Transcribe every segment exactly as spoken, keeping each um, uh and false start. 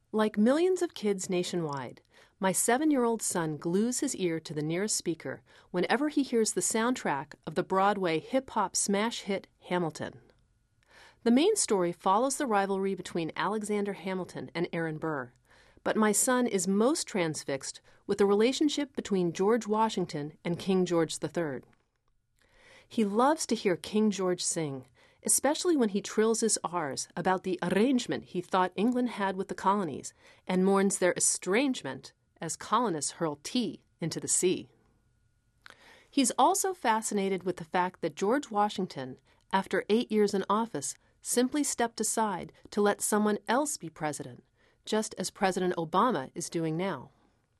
Like millions of kids nationwide, my seven-year-old son glues his ear to the nearest speaker whenever he hears the soundtrack of the Broadway hip-hop smash hit Hamilton. The main story follows the rivalry between Alexander Hamilton and Aaron Burr, but my son is most transfixed with the relationship between George Washington and King George the Third. He loves to hear King George sing, especially when he trills his R's about the arrangement he thought England had with the colonies and mourns their estrangement as colonists hurl tea into the sea. He's also fascinated with the fact that George Washington, after eight years in office, simply stepped aside to let someone else be president, just as President Obama is doing now.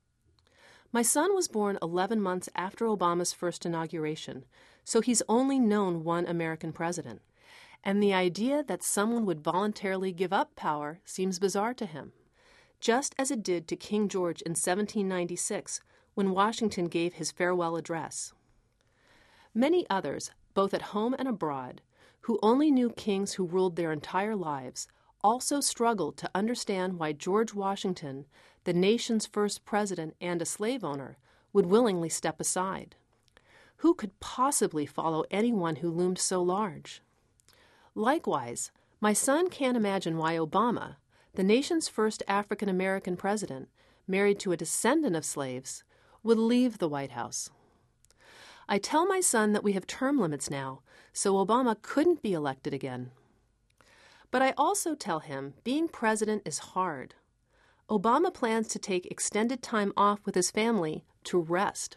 My son was born eleven months after Obama's first inauguration, so he's only known one American president. And the idea that someone would voluntarily give up power seems bizarre to him, just as it did to King George in seventeen ninety-six when Washington gave his farewell address. Many others, both at home and abroad, who only knew kings who ruled their entire lives, also struggled to understand why George Washington, the nation's first president and a slave owner, would willingly step aside. Who could possibly follow anyone who loomed so large? Likewise, my son can't imagine why Obama, the nation's first African-American president, married to a descendant of slaves, would leave the White House. I tell my son that we have term limits now, so Obama couldn't be elected again. But I also tell him being president is hard. Obama plans to take extended time off with his family to rest.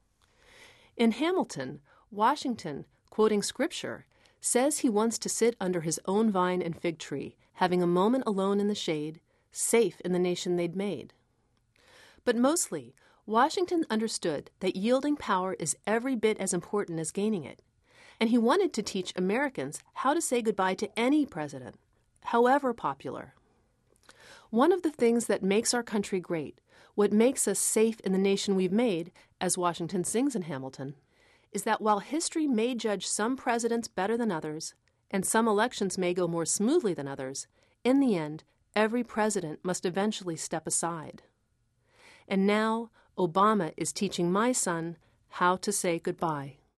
In Hamilton, Washington, quoting scripture, says he wants to sit under his own vine and fig tree, having a moment alone in the shade, safe in the nation they'd made. But mostly, Washington understood that yielding power is every bit as important as gaining it, and he wanted to teach Americans how to say goodbye to any president, however popular. One of the things that makes our country great, what makes us safe in the nation we've made, as Washington sings in Hamilton, is that while history may judge some presidents better than others, and some elections may go more smoothly than others, in the end, every president must eventually step aside. And now, Obama is teaching my son how to say goodbye.